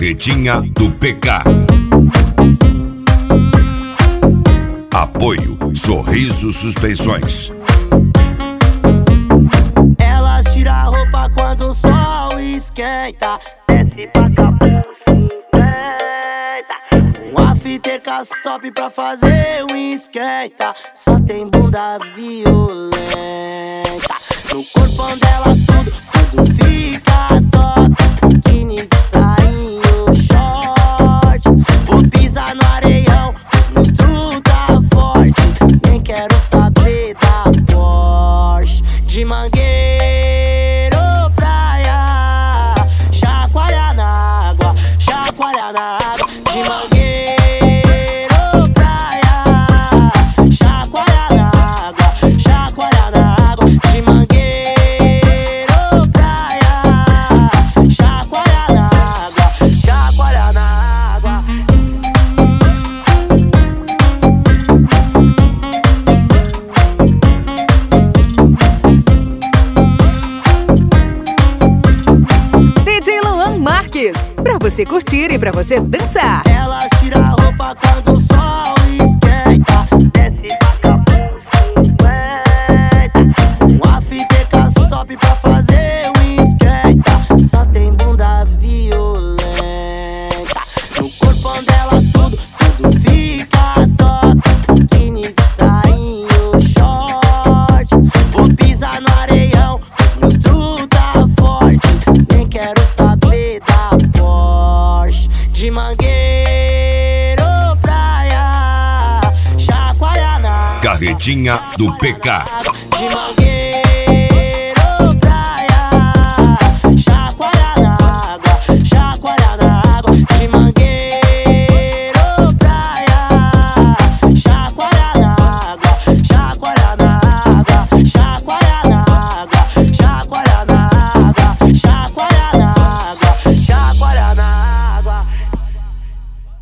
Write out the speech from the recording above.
Carretinha do PK. Apoio Sorriso Suspensões. Elas tiram a roupa quando o sol esquenta. Desce pra Capu 50. Um after top pra fazer um esquenta. Só tem bunda violenta. No corpão delas tudo fica top. Biquíni de sainho, short. Vou pisar no areião, os monstros tá forte. Nem quero saber da Porsche. De Mangueiro praia, chacoalha na água, chacoalha na água. De Mangueiro praia, chacoalha na água, chacoalha na água. De Mangueiro praia, chacoalha na água, chacoalha na água. DJ Luan Marques, pra você curtir e pra você dançar. Elas tiram a roupa quando o sol esquenta. Desce pra Capu 50. Um after top pra fazer um esquenta. Só tem bunda violenta. No corpão delas tudo fica top. Biquíni de sainho, short. Vou pisar no areião, os monstros tá forte. Nem quero saber da Porsche. De Mangueiro praia, chacoalha na Carretinha do PK. de Mangueiro.